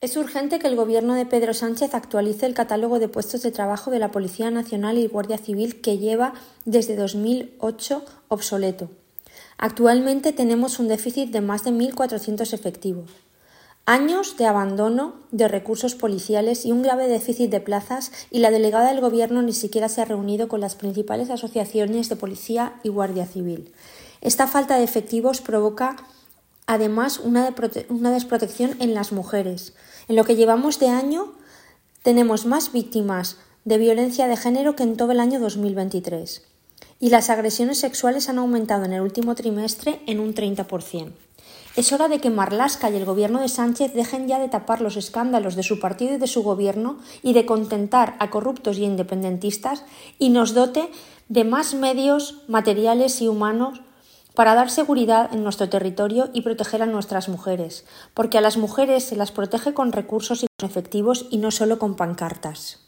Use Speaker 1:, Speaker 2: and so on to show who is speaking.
Speaker 1: Es urgente que el Gobierno de Pedro Sánchez actualice el catálogo de puestos de trabajo de la Policía Nacional y Guardia Civil que lleva desde 2008 obsoleto. Actualmente tenemos un déficit de más de 1.400 efectivos. Años de abandono de recursos policiales y un grave déficit de plazas, y la delegada del Gobierno ni siquiera se ha reunido con las principales asociaciones de Policía y Guardia Civil. Esta falta de efectivos provoca además una desprotección en las mujeres. En lo que llevamos de año tenemos más víctimas de violencia de género que en todo el año 2023. Y las agresiones sexuales han aumentado en el último trimestre en un 30%. Es hora de que Marlaska y el Gobierno de Sánchez dejen ya de tapar los escándalos de su partido y de su gobierno y de contentar a corruptos y independentistas, y nos dote de más medios materiales y humanos para dar seguridad en nuestro territorio y proteger a nuestras mujeres, porque a las mujeres se las protege con recursos y con efectivos y no solo con pancartas.